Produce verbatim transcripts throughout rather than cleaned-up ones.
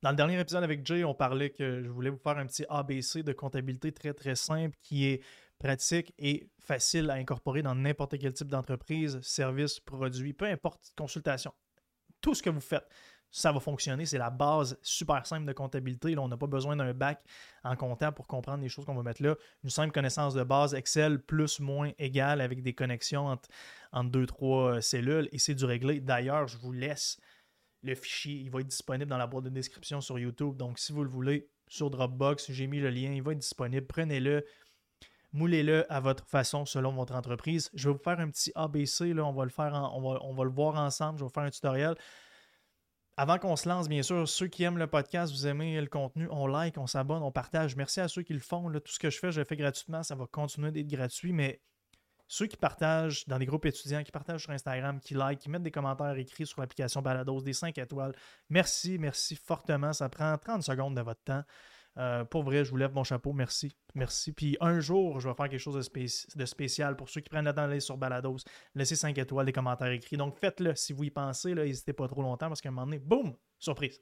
Dans le dernier épisode avec Jay, on parlait que je voulais vous faire un petit A B C de comptabilité très très simple qui est pratique et facile à incorporer dans n'importe quel type d'entreprise, service, produit, peu importe, consultation. Tout ce que vous faites, ça va fonctionner. C'est la base super simple de comptabilité. Là, on n'a pas besoin d'un bac en comptable pour comprendre les choses qu'on va mettre là. Une simple connaissance de base, Excel plus, moins, égal avec des connexions entre, entre deux, trois cellules et c'est du réglé. D'ailleurs, je vous laisse le fichier. Il va être disponible dans la boîte de description sur YouTube. Donc, si vous le voulez, sur Dropbox, j'ai mis le lien. Il va être disponible. Prenez-le. Moulez-le à votre façon selon votre entreprise. Je vais vous faire un petit A B C. Là, on, va le faire en, on, va, on va le voir ensemble. Je vais vous faire un tutoriel. Avant qu'on se lance, bien sûr, ceux qui aiment le podcast, vous aimez le contenu, on like, on s'abonne, on partage. Merci à ceux qui le font. Là, tout ce que je fais, je le fais gratuitement. Ça va continuer d'être gratuit, mais ceux qui partagent dans des groupes étudiants, qui partagent sur Instagram, qui like, qui mettent des commentaires écrits sur l'application Balados, des cinq étoiles, merci, merci fortement. Ça prend trente secondes de votre temps. Euh, pour vrai, je vous lève mon chapeau. Merci. Merci. Puis un jour, je vais faire quelque chose de, spéci- de spécial pour ceux qui prennent le temps d'aller sur Balados. Laissez cinq étoiles, des commentaires écrits. Donc faites-le si vous y pensez. Là, n'hésitez pas trop longtemps parce qu'à un moment donné, boum, surprise.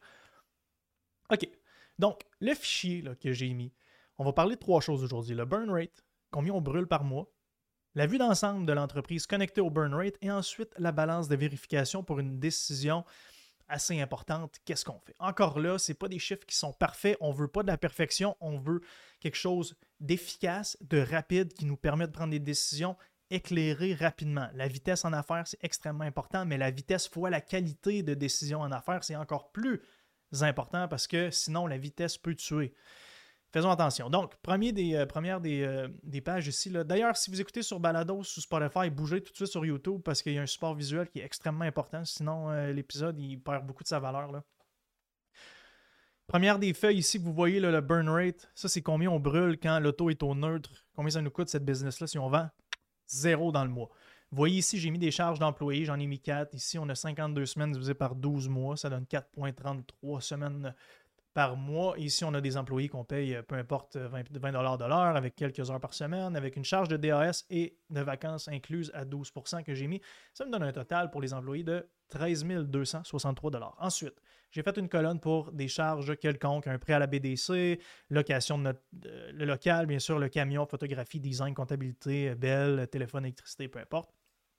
OK. Donc, le fichier là, que j'ai mis, on va parler de trois choses aujourd'hui. Le burn rate, combien on brûle par mois. La vue d'ensemble de l'entreprise connectée au burn rate et ensuite la balance de vérification pour une décision assez importante. Qu'est-ce qu'on fait? Encore là, ce n'est pas des chiffres qui sont parfaits. On ne veut pas de la perfection. On veut quelque chose d'efficace, de rapide qui nous permet de prendre des décisions éclairées rapidement. La vitesse en affaires, c'est extrêmement important, mais la vitesse fois la qualité de décision en affaires, c'est encore plus important parce que sinon, la vitesse peut tuer. Faisons attention. Donc, premier des, euh, première des, euh, des pages ici. Là. D'ailleurs, si vous écoutez sur Balados, sur Spotify, bougez tout de suite sur YouTube parce qu'il y a un support visuel qui est extrêmement important. Sinon, euh, l'épisode, il perd beaucoup de sa valeur. Là. Première des feuilles ici que vous voyez, là, le burn rate. Ça, c'est combien on brûle quand l'auto est au neutre. Combien ça nous coûte cette business-là si on vend? Zéro dans le mois. Vous voyez ici, j'ai mis des charges d'employés. J'en ai mis quatre. Ici, on a cinquante-deux semaines divisé par douze mois. Ça donne quatre virgule trente-trois semaines par mois. Ici, on a des employés qu'on paye, peu importe, vingt dollars de l'heure, avec quelques heures par semaine, avec une charge de D A S et de vacances incluses à douze pour cent que j'ai mis. Ça me donne un total pour les employés de treize mille deux cent soixante-trois dollars. Ensuite, j'ai fait une colonne pour des charges quelconques, un prêt à la B D C, location de notre, euh, le local, bien sûr, le camion, photographie, design, comptabilité, belle, téléphone, électricité, peu importe.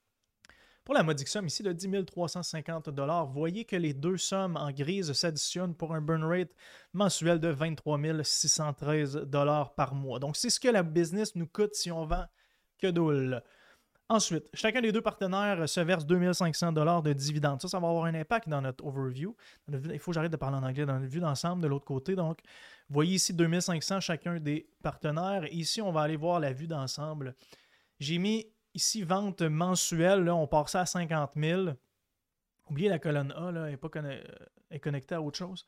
Pour la modique somme ici de dix mille trois cent cinquante dollars, voyez que les deux sommes en grise s'additionnent pour un burn rate mensuel de vingt-trois mille six cent treize dollars par mois. Donc, c'est ce que la business nous coûte si on vend que doule. Ensuite, chacun des deux partenaires se verse deux mille cinq cents dollars de dividendes. Ça, ça va avoir un impact dans notre overview. Il faut que j'arrête de parler en anglais dans la vue d'ensemble de l'autre côté. Donc, vous voyez ici deux mille cinq cents chacun des partenaires. Ici, on va aller voir la vue d'ensemble. J'ai mis ici, vente mensuelle, là, on part ça à cinquante mille. Oubliez la colonne A, là, elle n'est pas conne- est connectée à autre chose.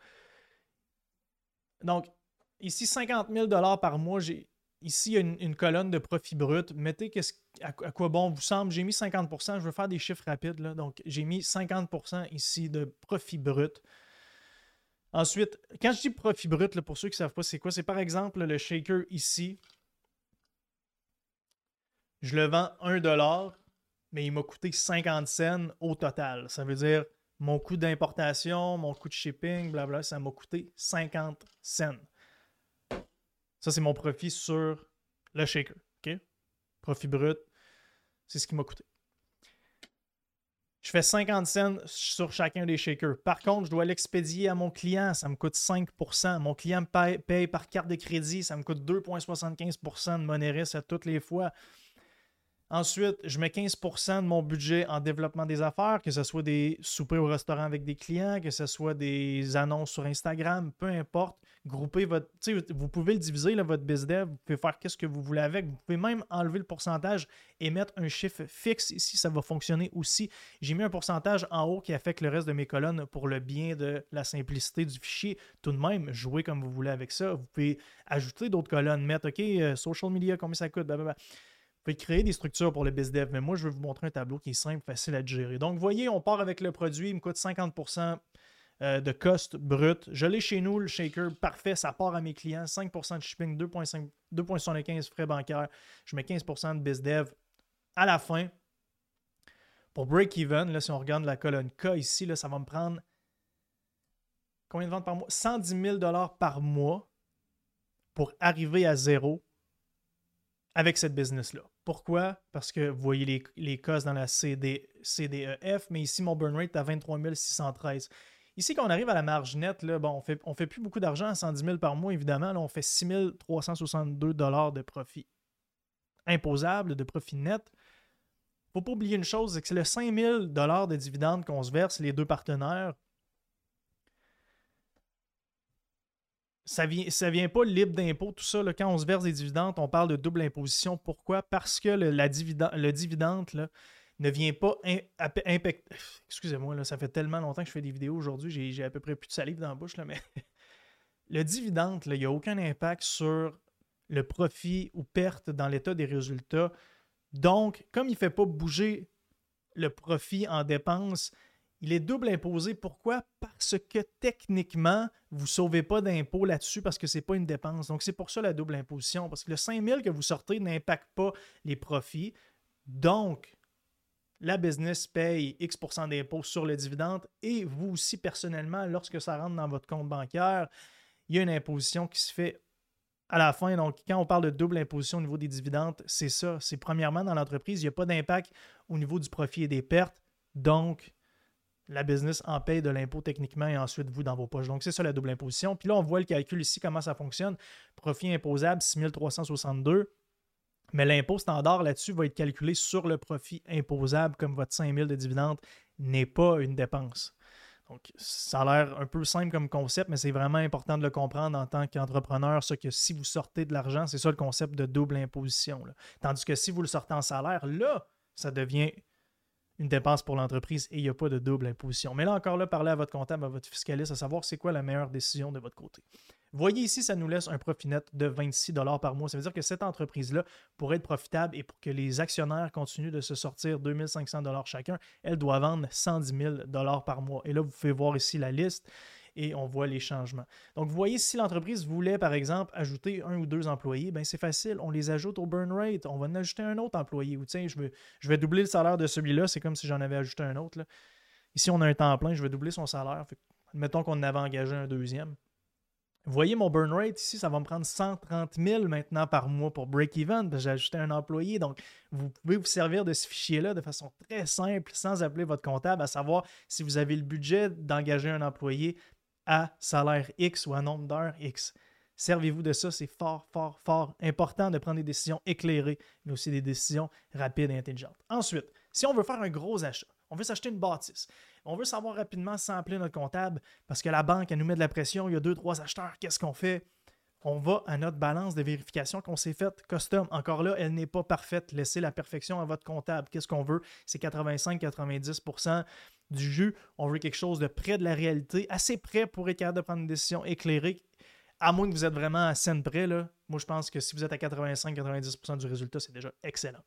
Donc, ici, cinquante mille dollars par mois. J'ai, ici, il y a une, une colonne de profit brut. Mettez qu'est-ce, à, à quoi bon vous semble. J'ai mis cinquante pour cent. Je veux faire des chiffres rapides. Là. Donc, j'ai mis cinquante pour cent ici de profit brut. Ensuite, quand je dis profit brut, là, pour ceux qui ne savent pas c'est quoi, c'est par exemple le shaker ici. Je le vends un dollar, mais il m'a coûté cinquante cents au total. Ça veut dire mon coût d'importation, mon coût de shipping, blablabla, ça m'a coûté cinquante cents. Ça, c'est mon profit sur le shaker. Okay? Profit brut, c'est ce qui m'a coûté. Je fais cinquante cents sur chacun des shakers. Par contre, je dois l'expédier à mon client. Ça me coûte cinq pour cent. Mon client me paye, paye par carte de crédit. Ça me coûte deux virgule soixante-quinze pour cent de Moneris à toutes les fois. Ensuite, je mets quinze pour cent de mon budget en développement des affaires, que ce soit des soupers au restaurant avec des clients, que ce soit des annonces sur Instagram, peu importe. Groupez votre. Vous pouvez le diviser, là, votre BizDev, vous pouvez faire ce que vous voulez avec. Vous pouvez même enlever le pourcentage et mettre un chiffre fixe ici, ça va fonctionner aussi. J'ai mis un pourcentage en haut qui affecte le reste de mes colonnes pour le bien de la simplicité du fichier. Tout de même, jouez comme vous voulez avec ça. Vous pouvez ajouter d'autres colonnes, mettre OK, euh, social media, combien ça coûte, blablabla. Vous pouvez créer des structures pour le BizDev, mais moi, je vais vous montrer un tableau qui est simple, facile à gérer. Donc, vous voyez, on part avec le produit, il me coûte cinquante pour cent de cost brut. Je l'ai chez nous, le shaker, parfait, ça part à mes clients. cinq pour cent de shipping, deux virgule soixante-quinze frais bancaires. Je mets quinze pour cent de BizDev. À la fin, pour break-even, là, si on regarde la colonne K ici, là, ça va me prendre combien de ventes par mois? cent dix mille dollars par mois pour arriver à zéro avec cette business-là. Pourquoi? Parce que vous voyez les, les costs dans la C D, C D E F, mais ici, mon burn rate est à vingt-trois mille six cent treize. Ici, quand on arrive à la marge nette, là, bon, on fait, ne fait plus beaucoup d'argent à cent dix mille par mois, évidemment. Là, on fait six mille trois cent soixante-deux dollars de profit imposable, de profit net. Il ne faut pas oublier une chose, c'est que c'est le cinq mille dollars de dividendes qu'on se verse, les deux partenaires. Ça vient, ça vient pas libre d'impôt, tout ça. Là, quand on se verse des dividendes, on parle de double imposition. Pourquoi? Parce que le, la dividende, le dividende là, ne vient pas impacter. Excusez-moi, là, ça fait tellement longtemps que je fais des vidéos aujourd'hui, j'ai, j'ai à peu près plus de salive dans la bouche, là, mais le dividende, là, il n'y a aucun impact sur le profit ou perte dans l'état des résultats. Donc, comme il ne fait pas bouger le profit en dépenses, il est double imposé. Pourquoi? Parce que techniquement, vous ne sauvez pas d'impôt là-dessus parce que ce n'est pas une dépense. Donc, c'est pour ça la double imposition. Parce que le cinq mille que vous sortez n'impacte pas les profits. Donc, la business paye X pour cent d'impôt sur le dividende et vous aussi, personnellement, lorsque ça rentre dans votre compte bancaire, il y a une imposition qui se fait à la fin. Donc, quand on parle de double imposition au niveau des dividendes, c'est ça. C'est premièrement, dans l'entreprise, il n'y a pas d'impact au niveau du profit et des pertes. Donc, la business en paye de l'impôt techniquement et ensuite vous dans vos poches. Donc, c'est ça la double imposition. Puis là, on voit le calcul ici, comment ça fonctionne. Profit imposable, six mille trois cent soixante-deux. Mais l'impôt standard là-dessus va être calculé sur le profit imposable, comme votre cinq mille de dividendes n'est pas une dépense. Donc, ça a l'air un peu simple comme concept, mais c'est vraiment important de le comprendre en tant qu'entrepreneur, ça que si vous sortez de l'argent, c'est ça le concept de double imposition. Là. Tandis que si vous le sortez en salaire, là, ça devient une dépense pour l'entreprise et il n'y a pas de double imposition. Mais là, encore là, parlez à votre comptable, à votre fiscaliste, à savoir c'est quoi la meilleure décision de votre côté. Vous voyez ici, ça nous laisse un profit net de vingt-six dollars par mois. Ça veut dire que cette entreprise-là, pour être profitable et pour que les actionnaires continuent de se sortir deux mille cinq cents dollars chacun, elle doit vendre cent dix mille dollars par mois. Et là, vous pouvez voir ici la liste et on voit les changements. Donc, vous voyez, si l'entreprise voulait, par exemple, ajouter un ou deux employés, bien, c'est facile. On les ajoute au burn rate. On va en ajouter un autre employé. Ou tiens, je vais, je vais doubler le salaire de celui-là. C'est comme si j'en avais ajouté un autre. Là. Ici, on a un temps plein. Je vais doubler son salaire. Fait, mettons qu'on en avait engagé un deuxième. Vous voyez mon burn rate ici, ça va me prendre cent trente mille maintenant par mois pour break-even, parce que j'ai ajouté un employé. Donc, vous pouvez vous servir de ce fichier-là de façon très simple, sans appeler votre comptable, à savoir si vous avez le budget d'engager un employé à salaire X ou à nombre d'heures X. Servez-vous de ça, c'est fort, fort, fort important de prendre des décisions éclairées, mais aussi des décisions rapides et intelligentes. Ensuite, si on veut faire un gros achat, on veut s'acheter une bâtisse, on veut savoir rapidement sans appeler notre comptable parce que la banque, elle nous met de la pression, il y a deux, trois acheteurs, qu'est-ce qu'on fait? On va à notre balance de vérification qu'on s'est faite custom. Encore là, elle n'est pas parfaite. Laissez la perfection à votre comptable. Qu'est-ce qu'on veut? C'est quatre-vingt-cinq à quatre-vingt-dix pour cent du jus. On veut quelque chose de près de la réalité, assez près pour être capable de prendre une décision éclairée. À moins que vous êtes vraiment à scène près, là. Moi, je pense que si vous êtes à quatre-vingt-cinq à quatre-vingt-dix pour cent du résultat, c'est déjà excellent.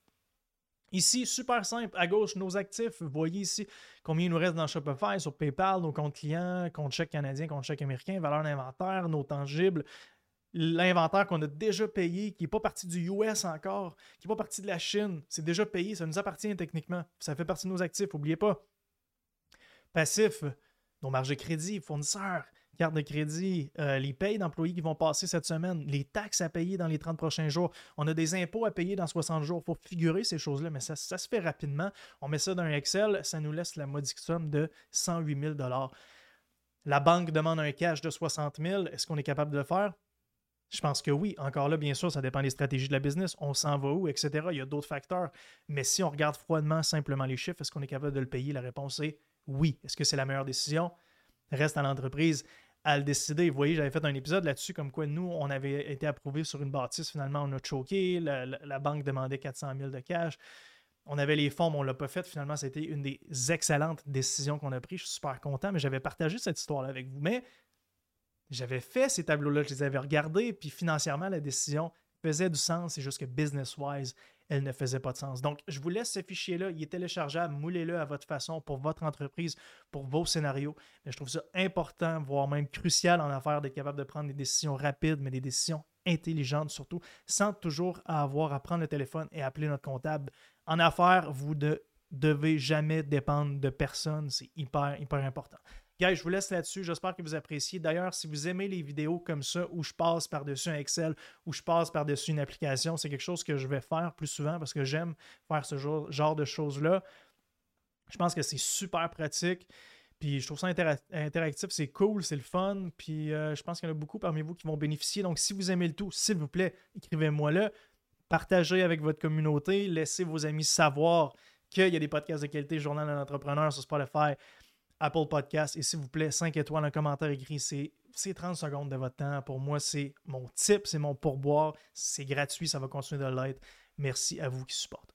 Ici, super simple, à gauche, nos actifs. Vous voyez ici combien il nous reste dans Shopify, sur PayPal, nos comptes clients, compte chèque canadien, compte chèque américain, valeur d'inventaire, nos tangibles, l'inventaire qu'on a déjà payé, qui n'est pas parti du U S encore, qui n'est pas parti de la Chine. C'est déjà payé, ça nous appartient techniquement. Ça fait partie de nos actifs, n'oubliez pas. Passifs, nos marges de crédit, fournisseurs, carte de crédit, euh, les payes d'employés qui vont passer cette semaine, les taxes à payer dans les trente prochains jours. On a des impôts à payer dans soixante jours. Il faut figurer ces choses-là, mais ça, ça se fait rapidement. On met ça dans un Excel, ça nous laisse la modique somme de cent huit mille dollars. La banque demande un cash de soixante mille. Est-ce qu'on est capable de le faire? Je pense que oui. Encore là, bien sûr, ça dépend des stratégies de la business. On s'en va où, et cetera. Il y a d'autres facteurs. Mais si on regarde froidement simplement les chiffres, est-ce qu'on est capable de le payer? La réponse est oui. Est-ce que c'est la meilleure décision? Reste à l'entreprise à le décider. Vous voyez, j'avais fait un épisode là-dessus comme quoi nous, on avait été approuvé sur une bâtisse. Finalement, on a choqué. La, la, la banque demandait quatre cent mille de cash. On avait les fonds, mais on ne l'a pas fait. Finalement, c'était une des excellentes décisions qu'on a prises. Je suis super content, mais j'avais partagé cette histoire-là avec vous. Mais j'avais fait ces tableaux-là, je les avais regardés, puis financièrement, la décision faisait du sens. C'est juste que business-wise, elle ne faisait pas de sens. Donc, je vous laisse ce fichier-là. Il est téléchargeable. Moulez-le à votre façon pour votre entreprise, pour vos scénarios. Mais je trouve ça important, voire même crucial en affaires, d'être capable de prendre des décisions rapides, mais des décisions intelligentes surtout, sans toujours avoir à prendre le téléphone et appeler notre comptable. En affaires, vous ne devez jamais dépendre de personne. C'est hyper, hyper important. Guys, je vous laisse là-dessus. J'espère que vous appréciez. D'ailleurs, si vous aimez les vidéos comme ça, où je passe par-dessus un Excel, où je passe par-dessus une application, c'est quelque chose que je vais faire plus souvent parce que j'aime faire ce genre, genre de choses-là. Je pense que c'est super pratique. Puis je trouve ça intera- interactif, c'est cool, c'est le fun. Puis euh, je pense qu'il y en a beaucoup parmi vous qui vont bénéficier. Donc, si vous aimez le tout, s'il vous plaît, écrivez-moi là. Partagez avec votre communauté. Laissez vos amis savoir qu'il y a des podcasts de qualité Journal d'un entrepreneur sur Spotify, Apple Podcasts. Et s'il vous plaît, cinq étoiles, un commentaire écrit. C'est, c'est trente secondes de votre temps. Pour moi, c'est mon tip, c'est mon pourboire. C'est gratuit, ça va continuer de l'être. Merci à vous qui supportez.